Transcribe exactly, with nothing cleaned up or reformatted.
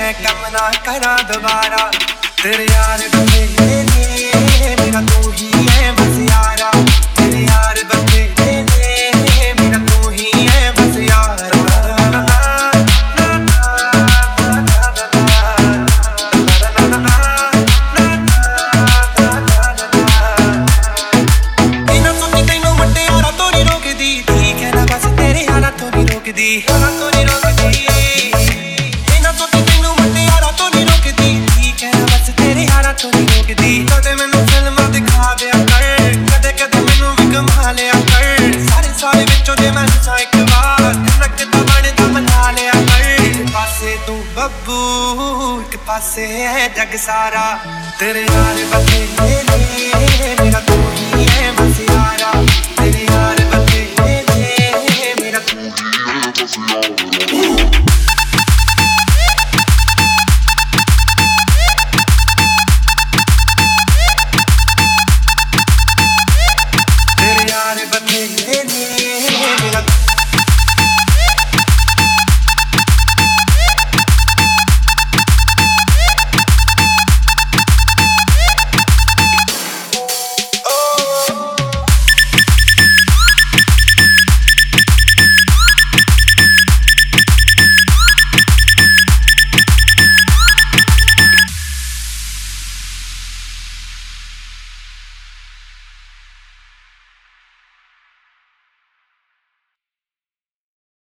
मैं कम ना करा दोबारा। तेरे यार बंदे ने मेरा तू ही है बस यारा। तेरे यार बंदे ने मेरा तू ही है बस यारा। इन्हां सोची तैनूं मुंडे यारा तो नहीं रोकदी, ठीक है ना बस तेरे यारा तो नहीं रोकदी, यारा तो नहीं रोकदी। इन्हां सोची तैनूं मुंडे यारा तो नहीं रोकदी, ठीक है ना बस तेरे यारा तो नहीं रोकदी। कदे मैनूं फिल्मां दिखा दिया कर, कदे कदे मैनूं भी घुमा लिया कर। सारे सारे विचों जे मैं नचां इक बार, नचदा बनदा मना लिया कर। एक पासे तू बब्बू एक पासे है जग सारा। तेरे यार बंदे ने मेरा तू ही है बस यारा। तेरे यार बंदे ने मेरा तू ही है बस यारा। तेरे यार बंदे ने